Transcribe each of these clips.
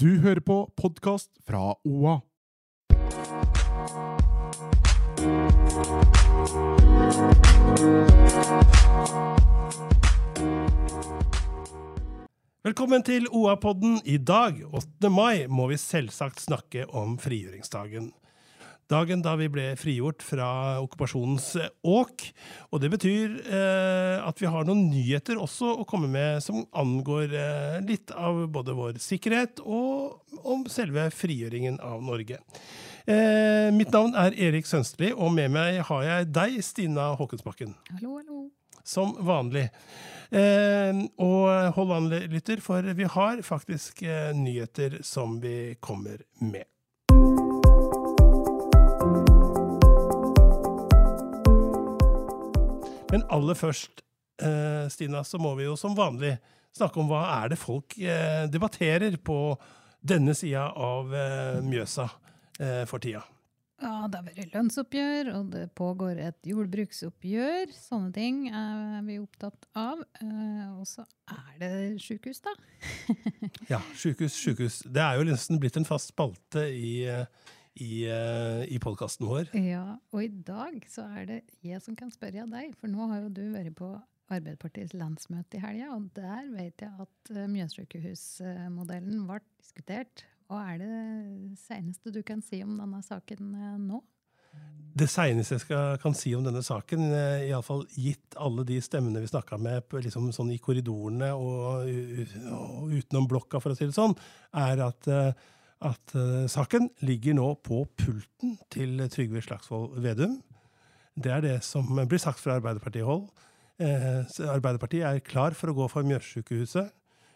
Du hører på podcast fra OA. Velkommen til OA-podden. I dag, 8. mai, må vi selvsagt snakke om frigjøringsdagen. Dagen da vi ble frigjort fra okkupasjonens åk, og det betyr at vi har noen nyheter også å komme med som angår litt av både vår sikkerhet og om selve frigjøringen av Norge. Mitt navn er Erik Sønstli, og med meg har jeg deg, Stina Håkensbakken. Hallo, hallo. Som vanlig. Og hold an, lytter, for vi har faktisk nyheter som vi kommer med. Men aller først, Stina, så må vi jo som vanlig snakke om hva er det folk debatterer på denne siden av Mjøsa for tida. Ja, det har vært lønnsoppgjør, og det pågår et jordbruksoppgjør. Sånne ting er vi opptatt av. Og så er det sykehus, da. Ja, sykehus. Det er jo nesten blitt en fast spalte i podcasten vår. Ja, og i dag så er det jeg som kan spørre deg, for nå har jo du vært på Arbeiderpartiets landsmøte i helgen, og der vet jeg at Mjøssykehusmodellen ble diskutert. Hva er det seneste du kan si om denne saken nå? Det seneste jeg kan si om denne saken, i alle fall gitt alle de stemmene vi snakket med liksom sånn i korridorene og utenom blokka, for å si det sånn, er at saken ligger nå på pulten til Trygve Slagsvold Vedum. Det er det som blir sagt fra Arbeiderpartihold. Arbeiderpartiet er klar for å gå for Mjøssykehuset.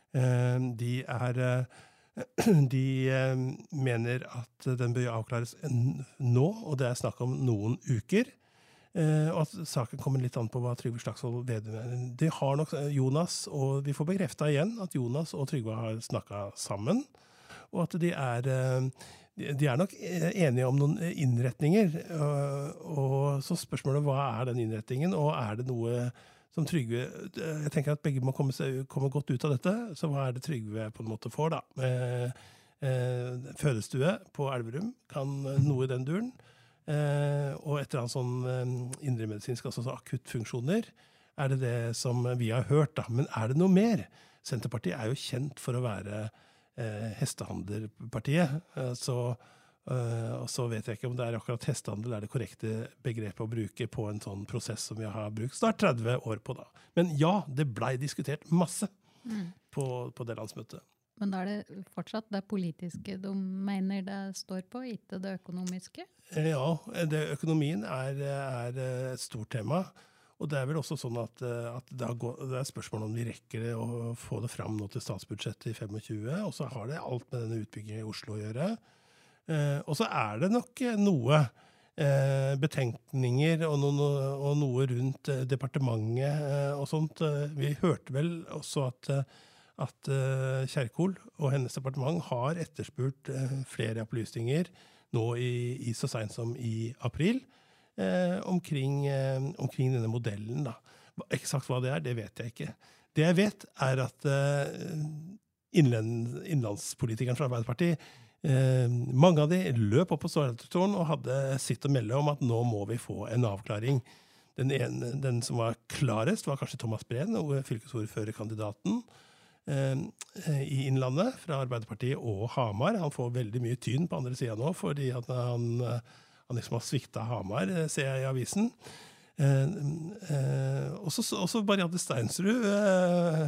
De mener at den bør avklares nå, og det er snakk om noen uker. Og at saken kommer litt an på hva Trygve Slagsvold Vedum er. Det har nok Jonas, og vi får bekreftet igjen at Jonas og Trygve har snakket sammen, og at de er nok enige om noen innretninger. Og så spørsmålet, hva er den innretningen, og er det noe som Trygve, jeg tenker at begge må komme godt ut av dette, så hva er det Trygve på en måte får da? Fødestue på Elverum kan noe i den duren, og et eller annet sånn indremedisinsk, altså akuttfunksjoner, er det som vi har hørt da. Men er det noe mer? Senterpartiet er jo kjent for å være hestehandlerpartiet, og så vet jeg ikke om det er akkurat hestehandel er det korrekte begrepet å bruke på en sånn prosess som vi har brukt snart 30 år på da. Men ja, det ble diskutert masse på det landsmøtet. Men da er det fortsatt det politiske de mener det står på, ikke det økonomiske? Ja, økonomien er et stort tema, og det er vel også sånn at det er spørsmål om vi rekker det å få det fram nå til statsbudsjettet i 25, og så har det alt med denne utbyggingen i Oslo å gjøre. Og så er det nok noe betenkninger og noe rundt departementet og sånt. Vi hørte vel også at Kjerkol og hennes departement har etterspurt flere opplysninger nå i så sent som i april omkring denne modellen da. Eksakt hva det vet jeg ikke. Det jeg vet er at innlandspolitikeren fra Arbeiderpartiet, mange av de løp opp på Ståltårn og hadde sitt å melde om at nå må vi få en avklaring. Den som var klarest var kanskje Thomas Breen, fylkesordførerkandidaten i Innlandet fra Arbeiderpartiet og Hamar. Han får veldig mye tyn på andre siden nå, fordi at han liksom har sviktet Hamar, ser jeg i avisen. Også Marianne Steinsrud,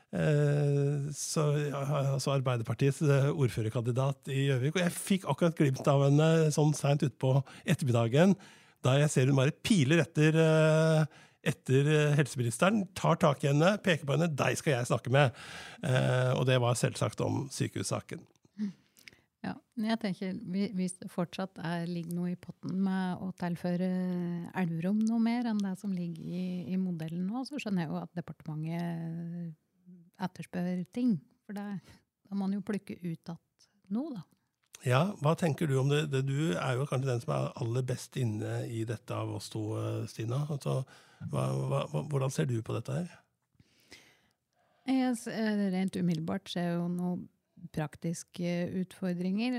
altså Arbeiderpartiets ordførerkandidat i Gjøvik, og jeg fikk akkurat glimt av henne sånn sent ut på ettermiddagen, da jeg ser hun bare piler etter helseministeren, tar tak i henne, peker på henne, deg skal jeg snakke med. Og det var selvsagt om sykehussaken. Ja, jeg tenker, hvis det fortsatt ligger noe i potten med å tilføre Elverum noe mer enn det som ligger i modellen nå, så skjønner jeg jo at departementet etterspør ting, for da må man jo plukke ut at noe da. Ja, hva tenker du om det? Du er jo kanskje den som er aller best inne i dette av oss to, Stina. Altså, hvordan ser du på dette her? Rent umiddelbart ser jo noe praktiske utfordringer.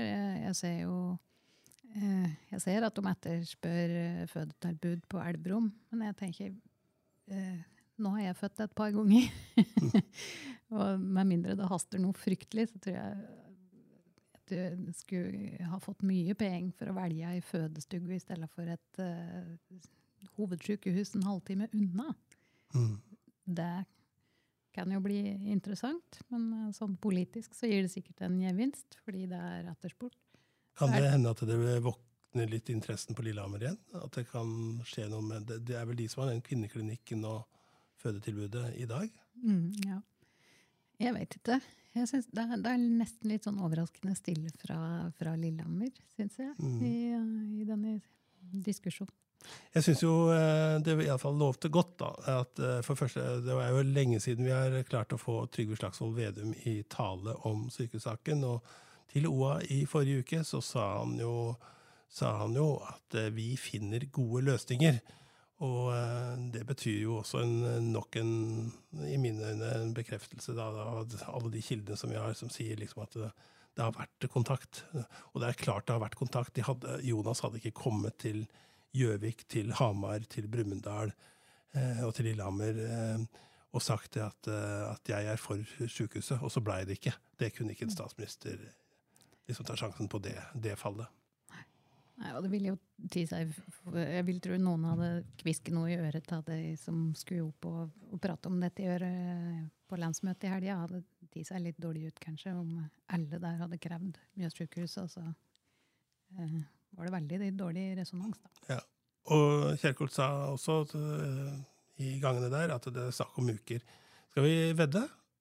Jeg ser at de etterspør fødetilbud på Elverum, men jeg tenker, nå har jeg født et par ganger. Og med mindre det haster noe fryktelig, så tror jeg at du skulle ha fått mye penger for å velge i fødestugge i stedet for et hovedsykehus en halvtime unna. Det kan jo bli interessant, men sånn politisk så gir det sikkert en gevinst, fordi det etterspurt. Kan det hende at det våkner litt interessen på Lillehammer igjen? At det kan skje noe med det? Det vel de som har den kvinneklinikken og fødetilbudet i dag? Ja. Jeg vet ikke. Jeg synes det nesten litt sånn overraskende stille fra Lillehammer, synes jeg, i denne diskusjonen. Jeg synes jo det i alle fall lovte godt da, at for første, det var jo lenge siden vi har klart å få Trygve Slagsvold Vedum i tale om sykehussaken, og til OA i forrige uke så sa han jo at vi finner gode løsninger, og det betyr jo også nok i mine øyne en bekreftelse da, av alle de kildene som vi har, som sier liksom at det har vært kontakt, og det klart det har vært kontakt. Jonas hadde ikke kommet til Gjøvik, til Hamar, til Brumunddal og til Lillehammer og sagt at jeg for sykehuset, og så ble det ikke. Det kunne ikke en statsminister liksom ta sjansen på det fallet. Nei, og det vil jo ti seg, jeg vil tro noen hadde kvisket noe i øret av det som skulle opp og prate om dette i øret på landsmøtet i helgen, hadde ti seg litt dårlig ut kanskje, om alle der hadde krevd Mjøssykehuset, og så var det veldig dårlig resonans da. Ja, og Kjerkol sa også i gangene der at det snakk om uker. Skal vi vedde?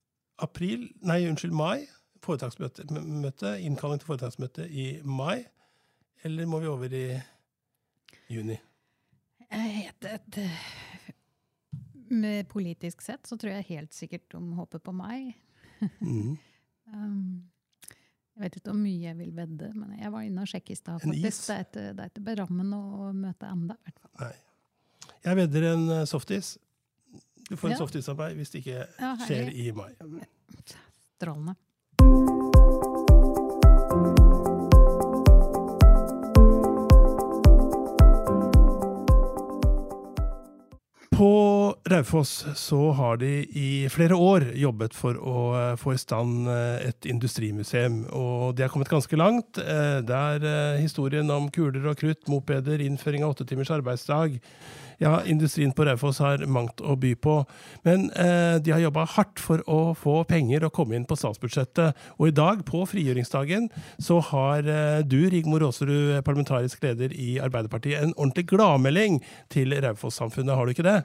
Mai, foretaksmøte, innkalling til foretaksmøte i mai, eller må vi over i juni? Med politisk sett så tror jeg helt sikkert de håper på mai. Jeg vet ikke om mye jeg vil vedde, men jeg var inne og sjekket i stad. Det ikke berammen å møte enda, i hvert fall. Nei. Jeg vedder en softis. Du får en softis av meg hvis det ikke skjer i mai. Strålende. På Raufoss så har de i flere år jobbet for å få i stand et industrimuseum, og de har kommet ganske langt. Det historien om kuler og krutt, mopeder, innføring av 8 timers arbeidsdag. Ja, industrien på Raufoss har mangt å by på, men de har jobbet hardt for å få penger og komme inn på statsbudsjettet. Og i dag, på frigjøringsdagen, så har du, Rigmor Aasrud, parlamentarisk leder i Arbeiderpartiet, en ordentlig gladmelding til Raufoss-samfunnet. Har du ikke det?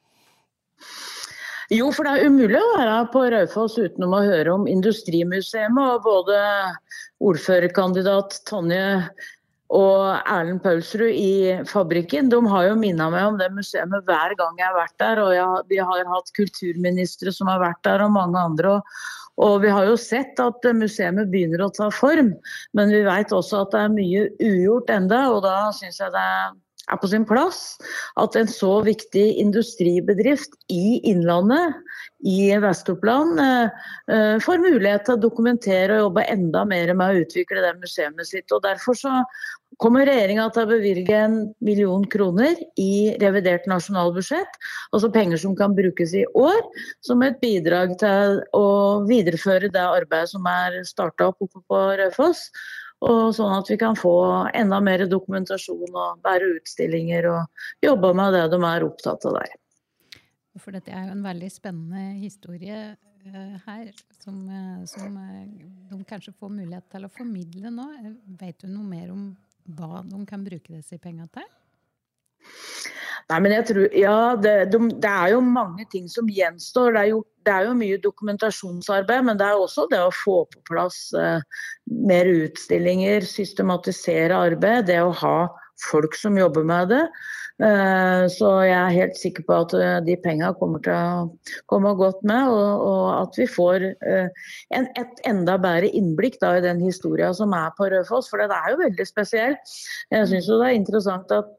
Jo, for det umulig å være på Raufoss uten å høre om Industrimuseet, og både ordførerkandidat Tonje og Erlend Paulsrud i fabrikken, de har jo minnet meg om det museet hver gang jeg har vært der, og vi har hatt kulturministre som har vært der, og mange andre, og vi har jo sett at museet begynner å ta form, men vi vet også at det mye ugjort enda, og da synes jeg det på sin plass at en så viktig industribedrift i Innlandet, i Vest-Oppland, får mulighet til å dokumentere og jobbe enda mer med å utvikle det museet sitt. Og derfor så kommer regjeringen til å bevilge 1 million kroner i revidert nasjonalbudsjett, altså penger som kan brukes i år, som et bidrag til å videreføre det arbeidet som startet opp oppe på Raufoss, og sånn at vi kan få enda mer dokumentasjon og bære utstillinger og jobbe med det de opptatt av der. For dette jo en veldig spennende historie her, som de kanskje får mulighet til å formidle nå. Vet du noe mer om hva de kan bruke disse pengene til? Nei, men jeg tror, det jo mange ting som gjenstår. Det jo mye dokumentasjonsarbeid, men det også det å få på plass mer utstillinger, systematisere arbeid, det å ha folk som jobber med det. Så jeg helt sikker på at de pengene kommer til å komme godt med, og at vi får et enda bedre innblikk da, i den historien som på Raufoss, for det jo veldig spesiell. Jeg synes jo det interessant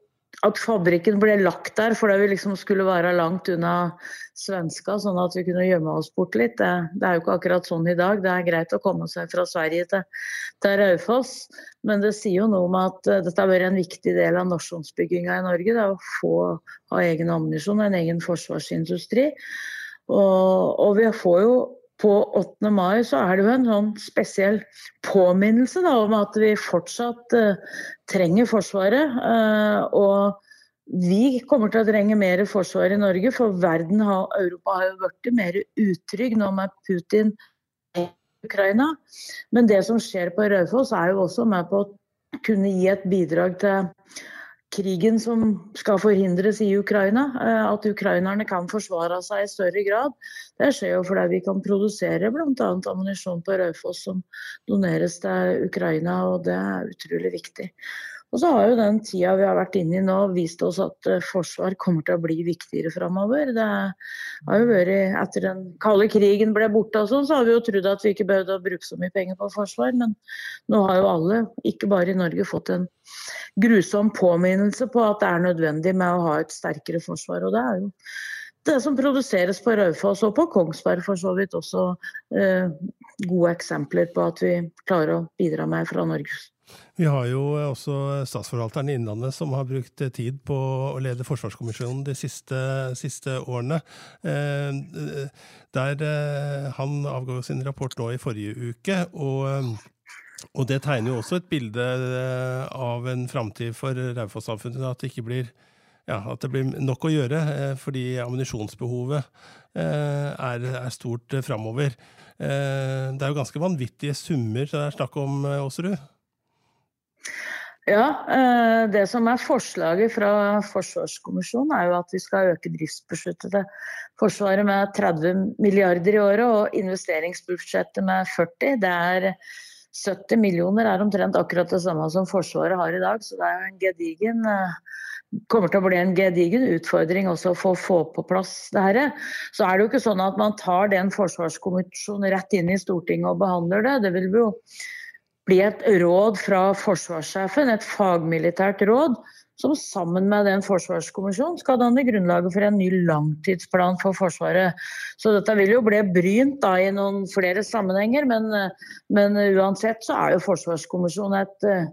at fabrikken ble lagt der, fordi vi liksom skulle være langt unna svenska, sånn at vi kunne gjemme oss bort litt. Det jo ikke akkurat sånn i dag. Det greit å komme seg fra Sverige til Raufoss, men det sier jo noe om at dette har vært en viktig del av nasjonsbygginga i Norge, det å ha egen ammunisjon, en egen forsvarsindustri. Og vi får jo på 8. mai så det jo en sånn spesiell påminnelse da, om at vi fortsatt trenger Forsvaret, og vi kommer til å trenge mer forsvar i Norge, for Europa har jo vært mer utrygg nå med Putin i Ukraina. Men det som skjer på Raufoss jo også med på å kunne gi et bidrag til krigen som skal forhindres i Ukraina, at ukrainerne kan forsvare seg i større grad. Det skjer jo fordi vi kan produsere blant annet ammunisjon på Raufoss som doneres til Ukraina, og det utrolig viktig. Og så har jo den tida vi har vært inne i nå vist oss at forsvar kommer til å bli viktigere fremover. Det har jo vært, etter den kalde krigen ble borte og sånn, så har vi jo trodd at vi ikke behøvde å bruke så mye penger på forsvar, men nå har jo alle, ikke bare i Norge, fått en grusom påminnelse på at det nødvendig med å ha et sterkere forsvar, og det jo det som produseres på Raufoss og på Kongsberg for så vidt også gode eksempler på at vi klarer å bidra med fra Norge. Vi har jo også statsforvalteren i Innlandet som har brukt tid på å lede Forsvarskommisjonen de siste årene. Han avga sin rapport nå i forrige uke, og det tegner jo også et bilde av en fremtid for Raufoss-samfunnet, at det ikke blir at det blir nok å gjøre, fordi ammunisjonsbehovet stort fremover. Det jo ganske vanvittige summer det snakk om, Aasrud. Ja, det som forslaget fra Forsvarskommisjonen jo at vi skal øke driftsbudsjettet til Forsvaret med 30 milliarder i året og investeringsbudsjettet med 40. Det 70 millioner omtrent akkurat det samme som Forsvaret har i dag, så det jo kommer til å bli en gedigen utfordring også for å få på plass det her. Så det jo ikke sånn at man tar den forsvarskommisjonen rett inn i Stortinget og behandler det. Det vil jo bli et råd fra forsvarssjefen, et fagmilitært råd, som sammen med den forsvarskommisjonen skal danne grunnlaget for en ny langtidsplan for Forsvaret. Så dette vil jo bli brynt da, i noen flere sammenhenger, men uansett så jo forsvarskommisjonen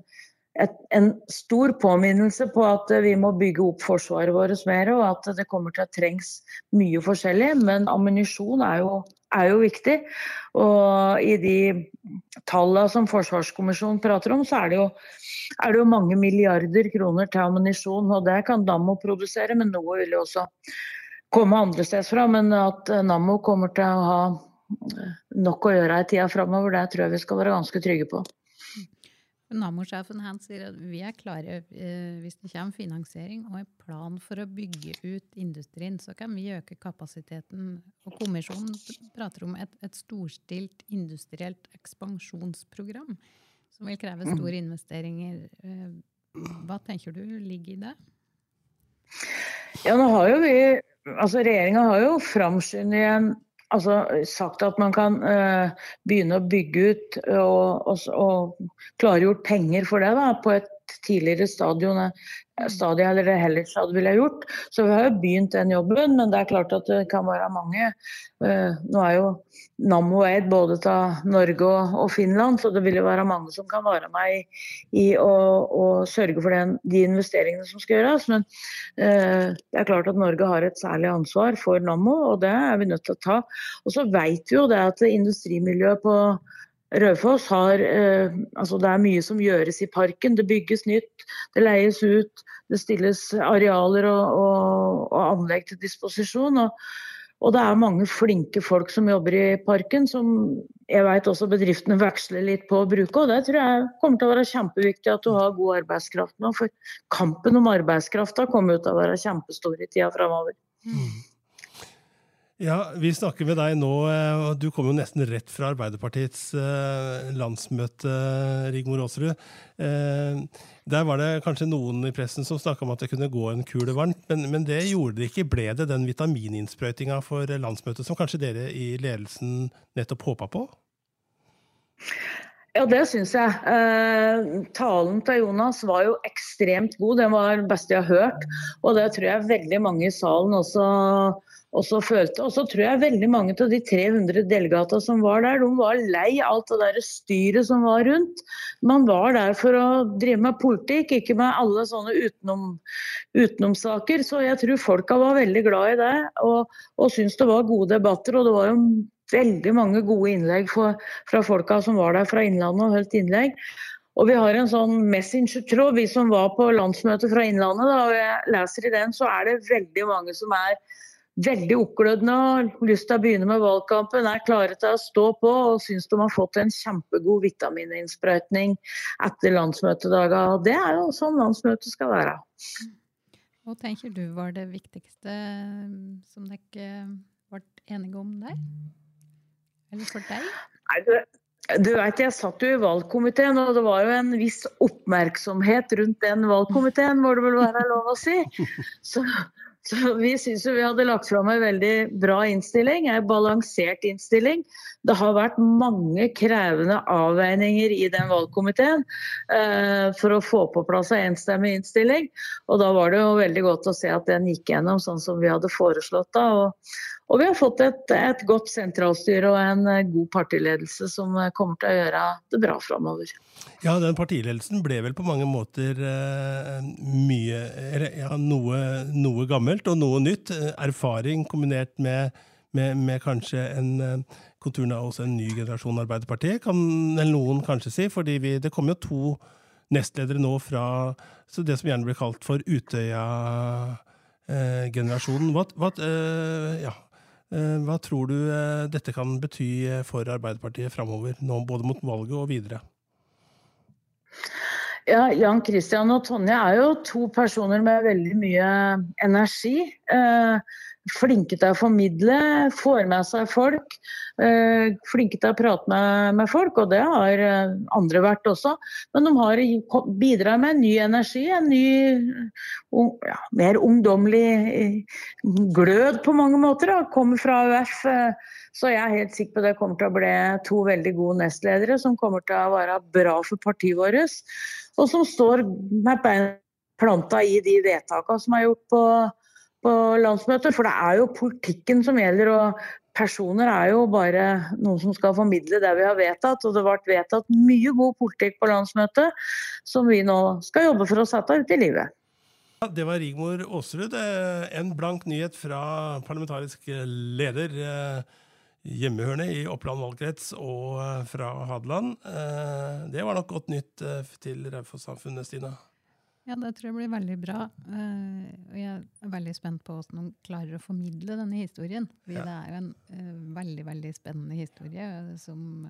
en stor påminnelse på at vi må bygge opp forsvaret vårt mer, og at det kommer til å trengs mye forskjellig, men ammunisjon jo viktig, og i de tallene som Forsvarskommisjonen prater om, så det jo mange milliarder kroner til ammunisjon, og det kan Nammo produsere, men noe vil jo også komme andre steds fra, men at Nammo kommer til å ha nok å gjøre i tida fremover, det tror jeg vi skal være ganske trygge på. Nammo-sjefen han sier at vi klare hvis det kommer finansiering og en plan for å bygge ut industrien, så kan vi øke kapasiteten. Og kommisjonen prater om et storstilt industrielt ekspansjonsprogram som vil kreve store investeringer. Hva tenker du ligger i det? Ja, nå har jo regjeringen har jo framskyndet sagt at man kan begynne å bygge ut og klargjort penger for det da, på et tidligere stadie, eller det heller stadie ville gjort. Så vi har jo begynt den jobben, men det klart at det kan være mange. Nå jo Nammo både til Norge og Finland, så det vil jo være mange som kan være med i å sørge for de investeringene som skal gjøres. Men det klart at Norge har et særlig ansvar for Nammo, og det vi nødt til å ta. Og så vet vi jo det at industrimiljøet på Raufoss det mye som gjøres i parken, det bygges nytt, det leies ut, det stilles arealer og anlegg til disposisjon, og det mange flinke folk som jobber i parken, som jeg vet også bedriftene veksler litt på å bruke, og det tror jeg kommer til å være kjempeviktig at du har god arbeidskraft nå, for kampen om arbeidskrafta kommer til å være kjempestor i tida fremover. Ja, vi snakker med deg nå, og du kom jo nesten rett fra Arbeiderpartiets landsmøte, Rigmor Aasrud. Der var det kanskje noen i pressen som snakket om at det kunne gå en kule varmt, men det gjorde det ikke. Ble det den vitamininnsprøytingen for landsmøtet som kanskje dere i ledelsen nettopp håpet på? Ja, det synes jeg. Talen til Jonas var jo ekstremt god. Den var den beste jeg har hørt. Og det tror jeg veldig mange i salen også følte. Og så tror jeg veldig mange av de 300 delegater som var der, de var lei alt det der styret som var rundt. Man var der for å drive med politikk, ikke med alle sånne utenomsaker. Så jeg tror folka var veldig glad i det, og syntes det var gode debatter. Og det var jo veldig mange gode innlegg fra folka som var der fra Innlandet og holdt innlegg. Og vi har en sånn messenger-tråd, vi som var på landsmøtet fra Innlandet, da, og jeg leser i den, så det veldig mange som veldig oppglødende og lyst til å begynne med valgkampen, klare til å stå på og synes de har fått en kjempegod vitamininnsprøytning etter landsmøtedagen. Og det jo sånn landsmøtet skal være. Hva tenker du var det viktigste som dere ikke ble enige om der? Eller for deg? Nei, du vet, jeg satt jo i valgkomiteen, og det var jo en viss oppmerksomhet rundt den valgkomiteen, må det vel være lov å si. Så vi synes jo vi hadde lagt frem en veldig bra innstilling, en balansert innstilling. Det har vært mange krevende avveininger i den valgkomiteen for å få på plass en enstemmig innstilling. Og da var det jo veldig godt å se at den gikk gjennom sånn som vi hadde foreslått da. Og vi har fått et godt sentralstyre og en god partiledelse som kommer til å gjøre det bra fremover. Ja, den partiledelsen ble vel på mange måter noe gammelt og noe nytt. Erfaring kombinert med kanskje en konturene av også en ny generasjon Arbeiderpartiet, kan noen kanskje si, fordi det kommer jo 2 nestledere nå fra det som gjerne blir kalt for Utøya-generasjonen. Hva tror du dette kan bety for Arbeiderpartiet fremover, nå både mot valget og videre? Ja, Jan Christian og Tonje jo 2 personer med veldig mye energi. Flinke til å formidle, får med seg folk, flinke til å prate med folk, og det har andre vært også. Men de har bidratt med en ny energi, en ny, mer ungdomlig glød på mange måter, kommer fra AUF. Så jeg helt sikker på det kommer til å bli 2 veldig gode nestledere som kommer til å være bra for partiet vårt, og som står med bein planta i de vedtakene som gjort på landsmøtet, for det jo politikken som gjelder, og personer jo bare noen som skal formidle det vi har vedtatt, og det ble vedtatt mye god politikk på landsmøtet, som vi nå skal jobbe for å sette ut i livet. Ja, det var Rigmor Aasrud, en blank nyhet fra parlamentarisk leder, hjemmehørende i Oppland valgkrets og fra Hadeland. Det var nok godt nytt til Raufoss-samfunnet, Stina. Ja, det tror jeg blir veldig bra. Og jeg veldig spent på hvordan de klarer å formidle denne historien. Fordi det jo en veldig, veldig spennende historie som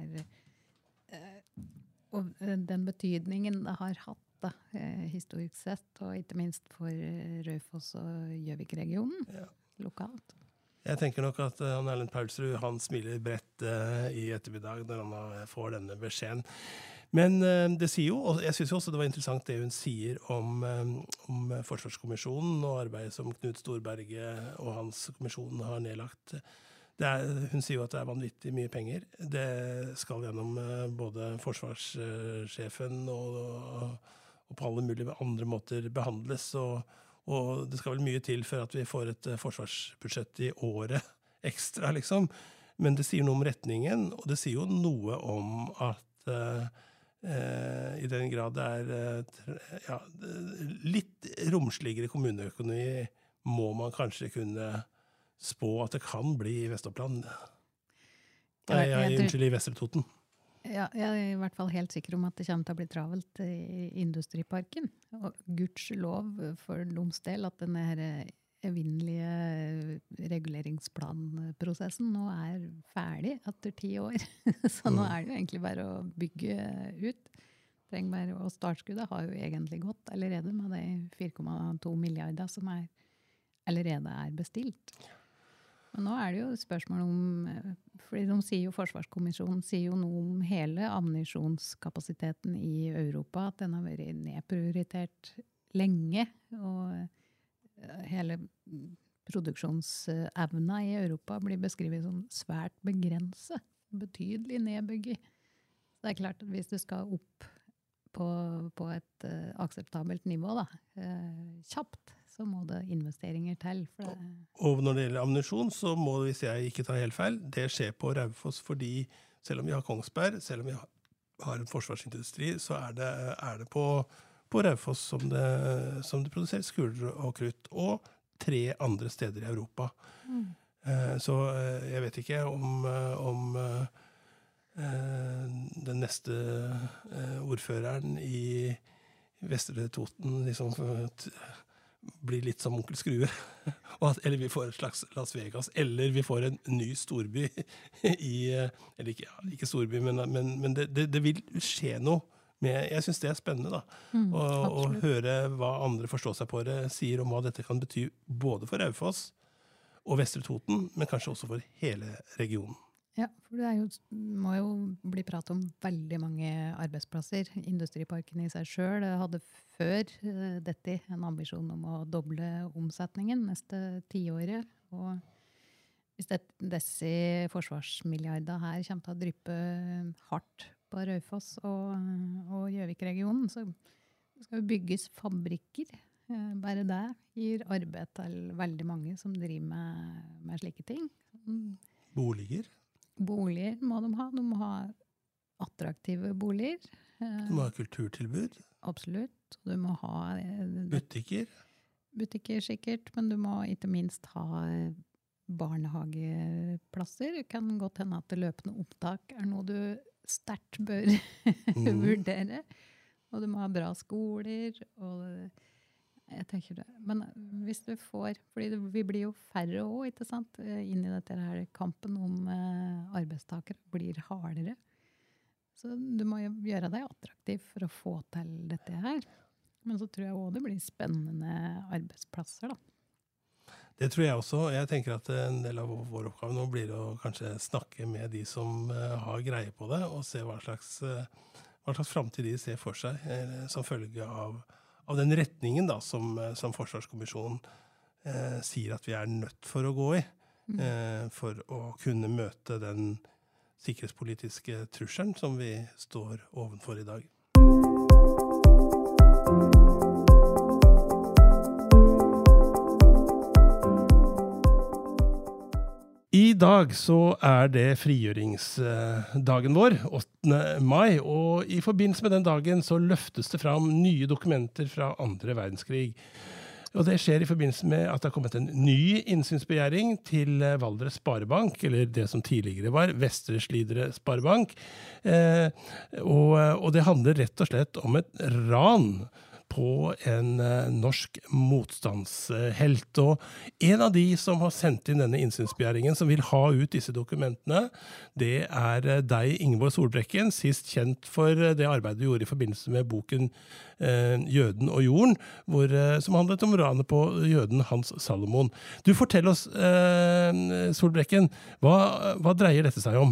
og den betydningen det har hatt da, historisk sett, og ikke minst for Raufoss og Gjøvik-regionen lokalt. Jeg tenker nok at Erlend Paulsrud, han smiler bredt i ettermiddag når han får denne beskjeden. Men det sier jo, og jeg synes jo også det var interessant det hun sier om Forsvarskommisjonen og arbeidet som Knut Storberget og hans kommisjon har nedlagt. Hun sier jo at det vanvittig mye penger. Det skal gjennom både forsvarssjefen og på alle mulige andre måter behandles, og det skal vel mye til for at vi får et forsvarsbudsjett i året ekstra, liksom. Men det sier noe om retningen, og det sier jo noe om at i den grad det litt romsligere kommuneøkonomi må man kanskje kunne spå at det kan bli i Vest-Oppland. Unnskyld, i Vestre Toten. Ja, jeg i hvert fall helt sikker om at det kommer til å bli travelt i Industriparken. Og gudskjelov for deres del at denne her evinnelige reguleringsplanprosessen nå ferdig etter 10 år. Så nå det jo egentlig bare å bygge ut. Og startskuddet har jo egentlig gått allerede med de 4,2 milliarder som allerede bestilt. Men nå det jo spørsmål om, fordi de sier jo Forsvarskommisjonen sier jo noe om hele ammunisjonskapasiteten i Europa, at den har vært nedprioritert lenge, og hele produksjonsevna i Europa blir beskrevet som svært begrenset, betydelig nedbygget. Det klart at hvis du skal opp på et akseptabelt nivå da, kjapt, så må det investeringer til. For det. Og når det gjelder ammunisjon, så må, hvis jeg ikke tar helt feil, det skjer på Raufoss, fordi selv om vi har Kongsberg, selv om vi har en forsvarsindustri, så det på Raufoss som det produseres kuler og krutt, og 3 andre steder i Europa. Så jeg vet ikke om den neste ordføreren i Vestre Toten liksom blir litt som onkel Skrue, eller vi får et slags Las Vegas, eller vi får en ny storby eller ikke storby, men det vil skje noe med, jeg synes det spennende da, å høre hva andre forstår seg på det, sier om hva dette kan bety både for Raufoss og Vestre Toten, men kanskje også for hele regionen. Ja, for det må jo bli prat om veldig mange arbeidsplasser. Industriparken i seg selv hadde før dette en ambisjon om å doble omsetningen neste 10 året. Og hvis disse forsvarsmilliarder her kommer til å dryppe hardt på Raufoss og Gjøvik-regionen, så skal det bygges fabrikker. Bare det gir arbeid til veldig mange som driver med slike ting. Boliger må de ha. De må ha attraktive boliger. Du må ha kulturtilbud. Absolutt. Du må ha butikker. Butikker sikkert, men du må ikke minst ha barnehageplasser. Det kan godt hende at det løpende opptak noe du sterkt bør vurdere. Og du må ha bra skoler, og jeg tenker det. Men hvis du får, fordi vi blir jo færre også, ikke sant? Inn i dette her kampen om arbeidstakere blir hardere. Så du må jo gjøre deg attraktiv for å få til dette her. Men så tror jeg også det blir spennende arbeidsplasser da. Det tror jeg også. Jeg tenker at en del av vår oppgave nå blir å kanskje snakke med de som har greie på det, og se hva slags fremtid de ser for seg, som følge av den retningen da, som Forsvarskommisjonen sier at vi nødt for å gå i, for å kunne møte den sikkerhetspolitiske trusselen som vi står ovenfor i dag. I dag så det frigjøringsdagen vår, 8. mai, og i forbindelse med den dagen så løftes det fram nye dokumenter fra 2. verdenskrig. Og det skjer i forbindelse med at det har kommet en ny innsynsbegjæring til Valdres Sparebank, eller det som tidligere var Vestre Slidre Sparebank. Og det handler rett og slett om et ran på en norsk motstandshelt. Og en av de som har sendt inn denne innsynsbegjæringen, som vil ha ut disse dokumentene, det deg, Ingeborg Solbrekken, sist kjent for det arbeidet du gjorde i forbindelse med boken Jøden og jorden, som handlet om ranet på jøden Hans Salomon. Du fortell oss, Solbrekken, hva dreier dette seg om?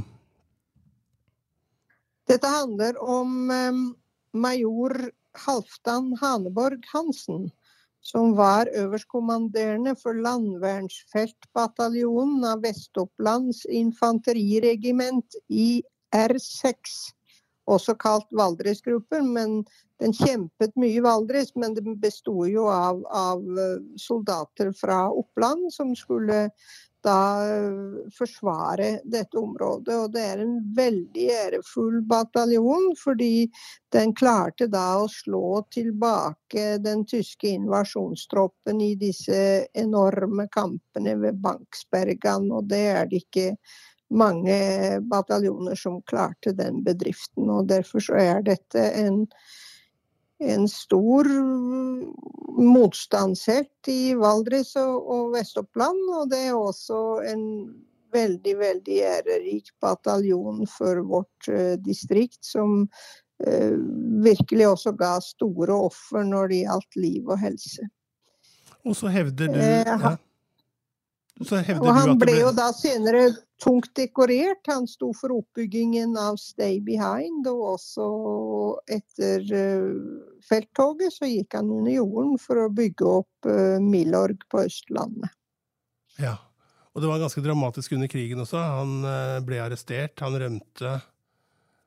Dette handler om major Halvdan Haneborg Hansen, som var øverstkommanderende for landvernsfeltbataljonen av Vestopplands infanteriregiment i R6, også kalt Valdresgruppen, men den kjempet mye Valdres, men det bestod jo av soldater fra Oppland som skulle da forsvare dette området, og det en veldig ærefull bataljon, fordi den klarte da å slå tilbake den tyske invasjonstroppen i disse enorme kampene ved Banksbergan, og det det ikke mange bataljoner som klarte den bedriften, og derfor så dette en stor motstandshelt i Valdres og Vestoppland, og det også en veldig, veldig ærerik bataljon for vårt distrikt, som virkelig også ga store offer når det gjaldt liv og helse. Og så hevder du... Og han ble jo da senere tungt dekorert. Han sto for oppbyggingen av Stay Behind, og også etter felttoget så gikk han under jorden for å bygge opp Milorg på Østlandet. Ja, og det var ganske dramatisk under krigen også. Han ble arrestert, han rømte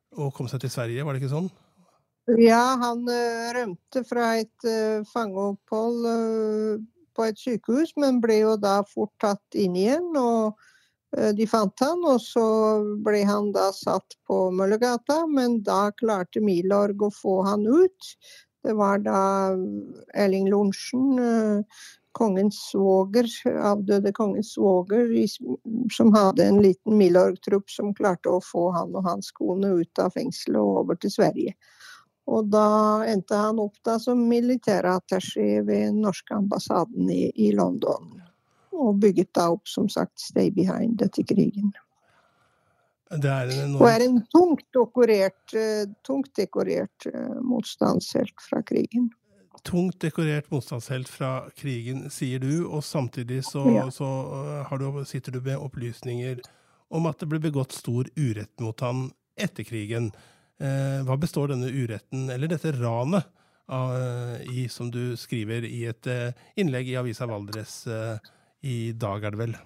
og kom seg til Sverige, var det ikke sånn? Ja, han rømte fra et fangeopphold på et sykehus, men ble jo da fort tatt inn igjen, og de fant han, og så ble han da satt på Møllergata, men da klarte Milorg å få han ut. Det var da Erling Lorentzen, kongens svoger, avdøde kongens svoger, som hadde en liten Milorg-trupp som klarte å få han og hans kone ut av fengselet og over til Sverige. Og da endte han opp da som militærattaché ved den norske ambassaden i London. Og bygget da opp, som sagt, Stay Behind etter krigen. Det og en tungt dekorert motstandshelt fra krigen. Tungt dekorert motstandshelt fra krigen, sier du, og samtidig så sitter du med opplysninger om at det ble begått stor urett mot han etter krigen. Hva består denne uretten, eller dette ranet, som du skriver i et innlegg i Avisa Valdres i dag, det vel?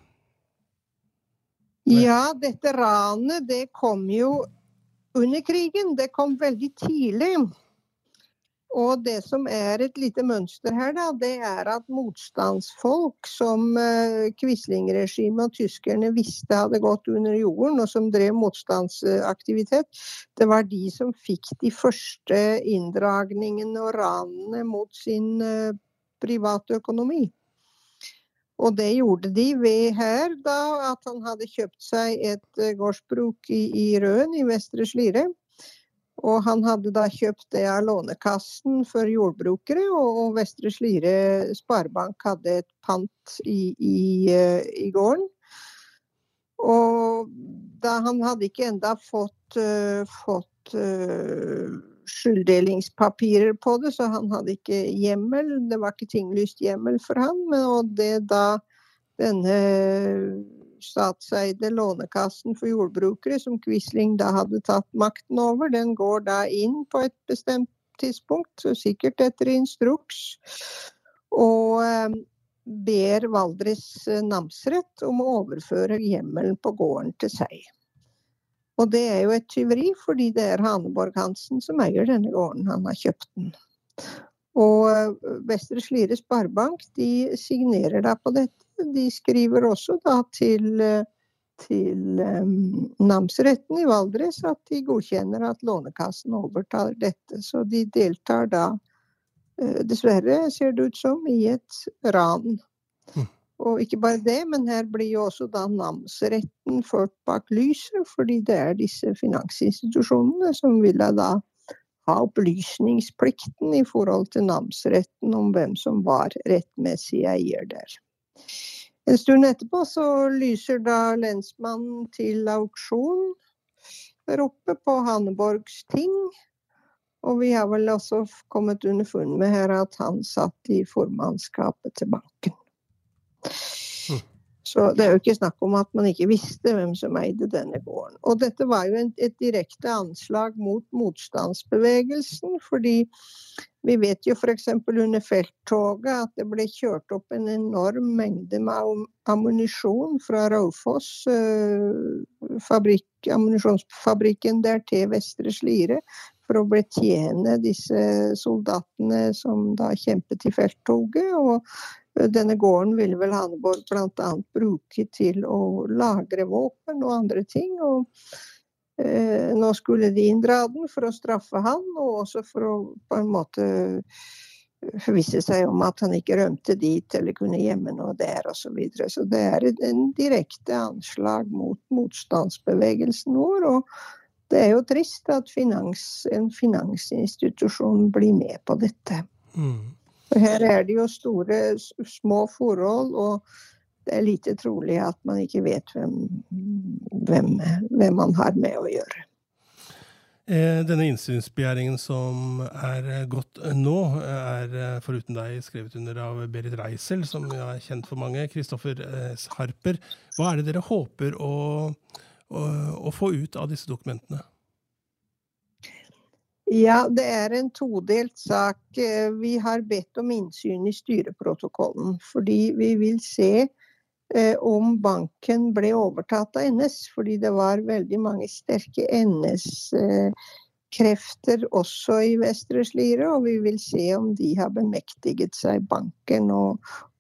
Ja, dette ranet, det kom jo under krigen. Det kom veldig tidlig. Og det som et lite mønster her da, det at motstandsfolk som Quisling-regimet og tyskerne visste hadde gått under jorden, og som drev motstandsaktivitet, det var de som fikk de første inndragningene og ranene mot sin private økonomi. Og det gjorde de ved her da, at han hadde kjøpt seg et gårdsbruk i Røen i Vestre Slidre. Og han hadde da kjøpt det av lånekassen for jordbrukere, og Vestre Slidre Sparebank hadde et pant i gården. Og da han hadde ikke enda fått skylddelingspapirer på det, så han hadde ikke hjemmel, det var ikke tinglyst hjemmel for han, og det da denne statseide lånekassen for jordbrukere som Quisling da hadde tatt makten over, den går da inn på et bestemt tidspunkt, så sikkert etter instruks, og ber Valdres namsrett om å overføre hjemmelen på gården til seg. Og det jo et tyveri, fordi det Haneborg Hansen som eier denne gården, han har kjøpt den. Og Vestre Slidre Sparebank, de signerer da på dette. De skriver også da til namsretten i Valdres at de godkjenner at lånekassen overtar dette. Så de deltar da, dessverre ser det ut som, i et ran. Og ikke bare det, men her blir jo også da namsretten ført bak lyset, fordi det disse finansinstitusjonene som ville da ha opplysningsplikten i forhold til namsretten om hvem som var rettmessig eier der. En stund etterpå så lyser da lensmannen til auksjon der oppe på Haneborgs ting, og vi har vel også kommet underfund med her at han satt i formannskapet til banken. Så det jo ikke snakk om at man ikke visste hvem som eide denne gården. Og dette var jo et direkte anslag mot motstandsbevegelsen, fordi vi vet jo for eksempel under felttoget at det ble kjørt opp en enorm mengde med ammunisjon fra Raufoss, ammunisjonsfabrikken der til Vestre Slidre, for å betjene disse soldatene som da kjempet i felttoget, og denne gården ville vel Haneborg blant annet bruke til å lagre våpen og andre ting, og nå skulle de inndra den for å straffe han, og også for å på en måte forvisse seg om at han ikke rømte dit eller kunne gjemme noe der og så videre. Så det en direkte anslag mot motstandsbevegelsen vår, og det jo trist at en finansinstitusjon blir med på dette. Her det jo små forhold, og det lite trolig at man ikke vet hvem man har med å gjøre. Denne innsynsbegjæringen som gått nå, foruten deg skrevet under av Berit Reisel, som kjent for mange, Kristoffer Harper. Hva det dere håper å få ut av disse dokumentene? Ja, det en todelt sak. Vi har bedt om innsyn i styreprotokollen, fordi vi vil se om banken ble overtatt av NS, fordi det var veldig mange sterke NS-krefter også i Vestre Slidre, og vi vil se om de har bemektiget seg banken og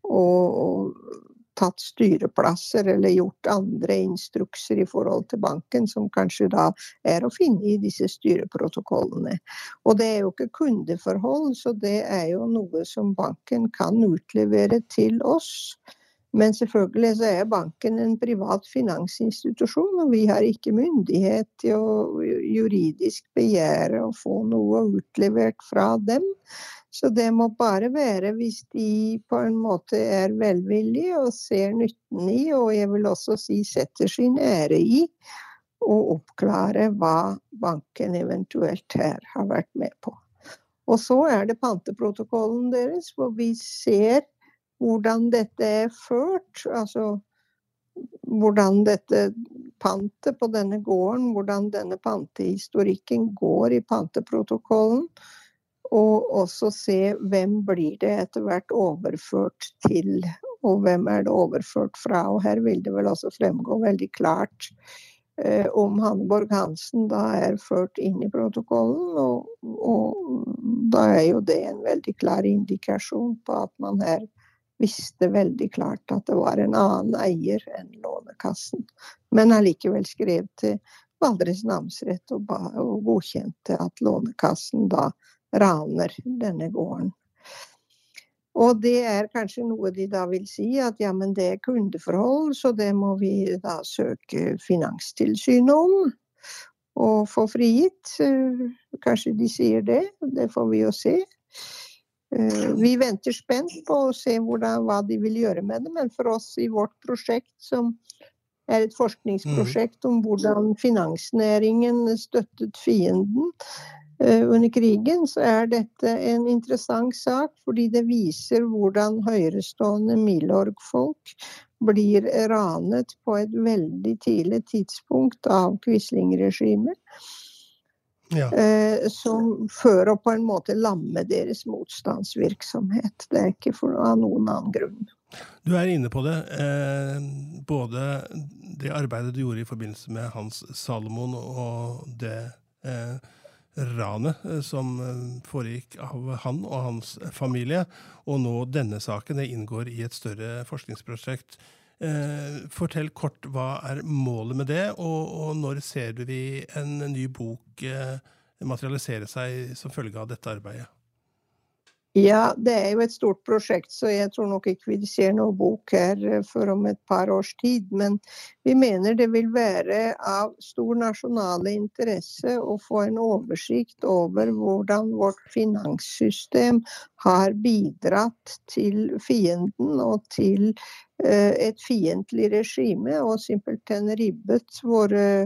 tatt styreplasser eller gjort andre instrukser i forhold til banken, som kanskje da å finne i disse styreprotokollene. Og det jo ikke kundeforhold, så det jo noe som banken kan utlevere til oss. Men selvfølgelig så banken en privat finansinstitusjon, og vi har ikke myndighet til å juridisk begjære å få noe utlevert fra dem. Så det må bare være hvis de på en måte velvillige og ser nytten i, og jeg vil også si setter sin ære i, å oppklare hva banken eventuelt her har vært med på. Og så det panteprotokollen deres, hvor vi ser hvordan dette ført, altså hvordan dette pantet på denne gården, hvordan denne pantehistorikken går i panteprotokollen, og også se hvem blir det etter hvert overført til, og hvem det overført fra. Og her vil det vel også fremgå veldig klart om Hanneborg Hansen da ført inn i protokollen, og da jo det en veldig klar indikasjon på at man her visste veldig klart at det var en annen eier enn Lånekassen. Men allikevel skrev til Valdres namnsrett og godkjente at Lånekassen da raner denne gården. Og det kanskje noe de da vil si, at ja, men det kundeforhold, så det må vi da søke Finanstilsynet om, og få frigitt. Kanskje de sier det får vi jo se. Vi venter spent på å se hva de vil gjøre med det, men for oss i vårt prosjekt, som et forskningsprosjekt om hvordan finansnæringen støttet fienden under krigen, så dette en interessant sak, fordi det viser hvordan høyrestående Milorg-folk blir ranet på et veldig tidlig tidspunkt av Quisling-regimet. Ja. Som fører på en måte lamme deres motstandsvirksomhet. Det ikke av noen annen grunn. Du inne på det, både det arbeidet du gjorde i forbindelse med Hans Salomon og det ranet som foregikk av han og hans familie, og nå denne saken inngår i et større forskningsprosjekt. Fortell kort, hva målet med det, og når ser vi en ny bok materialisere seg som følge av dette arbeidet? Ja, det jo et stort prosjekt, så jeg tror nok ikke vi ser noen bok her for om et par års tid, men vi mener det vil være av stor nasjonale interesse å få en oversikt over hvordan vårt finanssystem har bidratt til fienden og til et fiendtlig regime, og simpelthen ribbet våre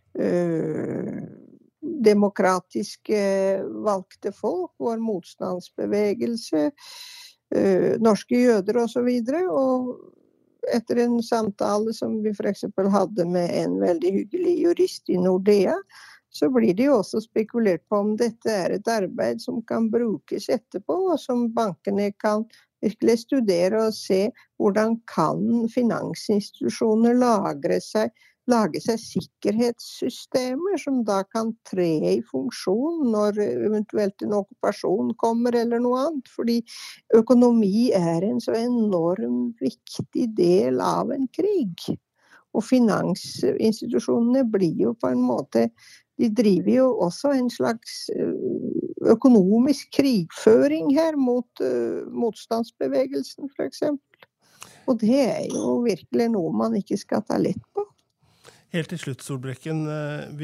demokratiske valgte folk, vår motstandsbevegelse, norske jøder og så videre, og etter en samtale som vi for eksempel hadde med en veldig hyggelig jurist i Nordea, så blir det jo også spekulert på om dette et arbeid som kan brukes etterpå, og som bankene kan virkelig studere og se hvordan kan finansinstitusjoner lage seg sikkerhetssystemer som da kan tre i funksjon når eventuelt en okkupasjon kommer eller noe annet. Fordi økonomi en så enormt viktig del av en krig. Og finansinstitusjonene blir jo på en måte, de driver jo også en slags økonomisk krigføring her mot motstandsbevegelsen for eksempel. Og det jo virkelig noe man ikke skal ta lett på. Helt til slutt, Solbrekken, vi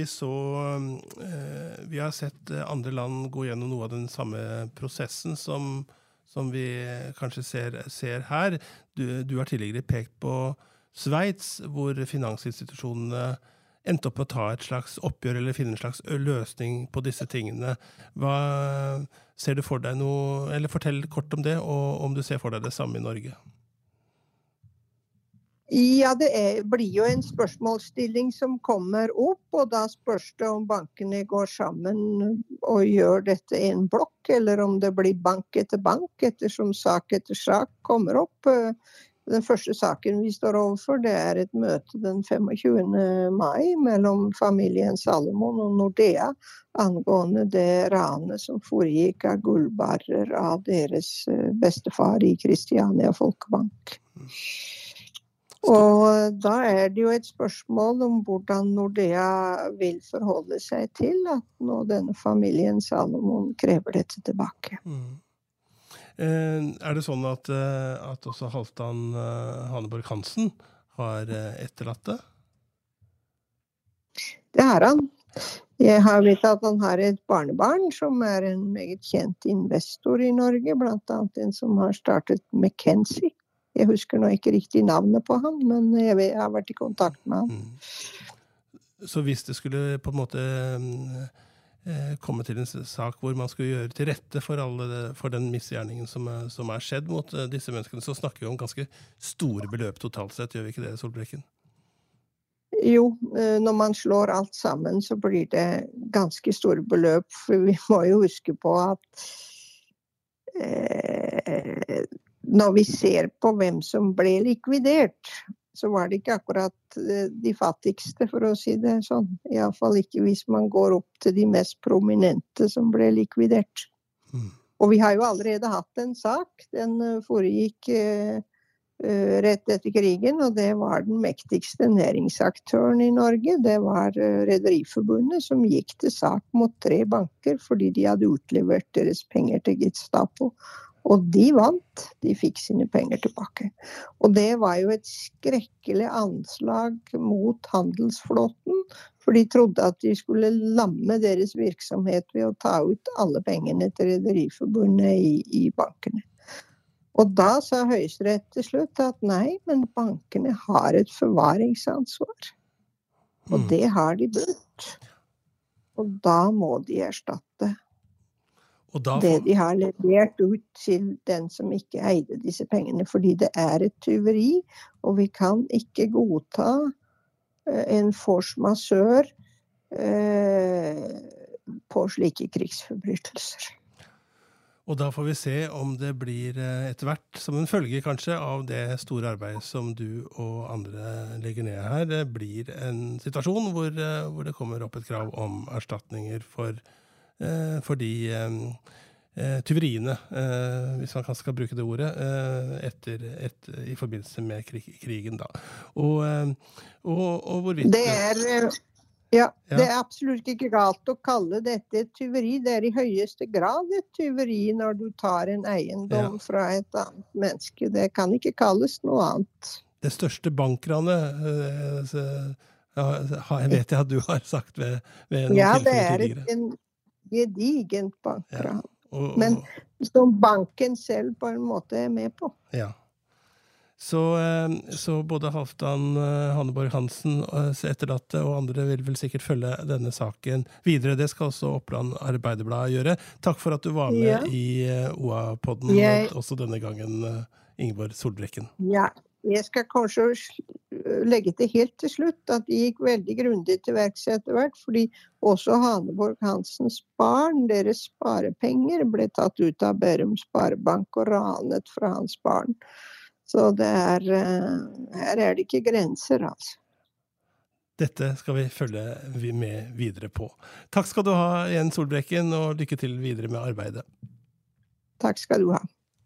har sett andre land gå gjennom noe av den samme prosessen som vi kanskje ser her. Du har tidligere pekt på Sveits, hvor finansinstitusjonene endte opp å ta et slags oppgjør eller finne en slags løsning på disse tingene. Hva ser du for deg noe, eller fortell kort om det, og om du ser for deg det samme i Norge? Ja, det blir jo en spørsmålsstilling som kommer opp, og da spørs det om bankene går sammen og gjør dette i en blokk, eller om det blir bank etter bank, ettersom sak etter sak kommer opp. Den første saken vi står overfor, det et møte den 25. mai mellom familien Salomon og Nordea angående det ranet som foregikk av gullbarrer av deres bestefar i Kristiania Folkebank. Og da det jo et spørsmål om hvordan Nordea vil forholde seg til at nå denne familien Salomon krever dette tilbake. Det sånn at også Halvdan Haneborg Hansen har etterlatt det? Det har han. Jeg har vet at han har et barnebarn som en meget kjent investor i Norge, blant annet en som har startet McKinsey. Jeg husker nå ikke riktig navnet på han, men jeg har vært i kontakt med han. Så hvis det skulle på en måte komme til en sak hvor man skulle gjøre til rette for den misgjerningen som skjedd mot disse menneskene, så snakker vi om ganske store beløp totalt sett, gjør vi ikke det, Solbrekken? Jo, når man slår alt sammen, så blir det ganske store beløp, for vi må jo huske på at når vi ser på hvem som ble likvidert, så var det ikke akkurat de fattigste, for å si det sånn. I alle fall ikke hvis man går opp til de mest prominente som ble likvidert. Og vi har jo allerede hatt en sak. Den foregikk rett etter krigen, og det var den mektigste næringsaktøren i Norge. Det var Rederiforbundet som gikk til sak mot 3 banker fordi de hadde utlevert deres penger til Gestapo. Og de vant, de fikk sine penger tilbake. Og det var jo et skrekkelig anslag mot handelsflåten, for de trodde at de skulle lamme deres virksomhet ved å ta ut alle pengene til Rederiforbundet i bankene. Og da sa Høyesterett til slutt at nei, men bankene har et forvaringsansvar. Og det har de brutt. Og da må de erstatte det de har levert ut til den som ikke eide disse pengene, fordi det et tyveri, og vi kan ikke godta en force majeure på slike krigsforbrytelser. Og da får vi se om det blir etter hvert, som en følge kanskje av det store arbeidet som du og andre legger ned her, det blir en situasjon hvor det kommer opp et krav om erstatninger for de tyveriene, hvis man skal bruke det ordet, i forbindelse med krigen da. Og hvorvidt... Det absolutt ikke galt å kalle dette et tyveri. Det i høyeste grad et tyveri når du tar en eiendom fra et annet menneske. Det kan ikke kalles noe annet. Det største bankranet, jeg vet at du har sagt ved noen tilfeller tidligere. Det et gedigent bankran. Men som banken selv på en måte med på. Ja. Så både Halvdan Haneborg Hansen etterlatte og andre vil vel sikkert følge denne saken videre. Det skal også Oppland Arbeiderblad gjøre. Takk for at du var med i OA-podden, også denne gangen, Ingeborg Solbrekken. Ja, jeg skal kanskje legge til helt til slutt at de gikk veldig grundig til verks etter hvert, fordi også Haneborg Hansens barn, deres sparepenger, ble tatt ut av Bærum Sparebank og ranet fra hans barn. Så her det ikke grenser, altså. Dette skal vi følge med videre på. Takk skal du ha, Jens Solbrekken, og lykke til videre med arbeidet. Takk skal du ha.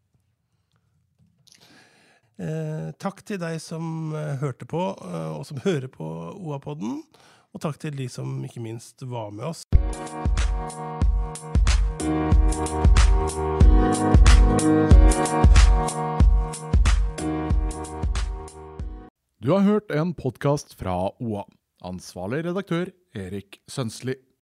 Takk til deg som hørte på, og som hører på OA-podden, og takk til de som ikke minst var med oss. Du har hørt en podcast fra OA. Ansvarlig redaktør Erik Sønsli.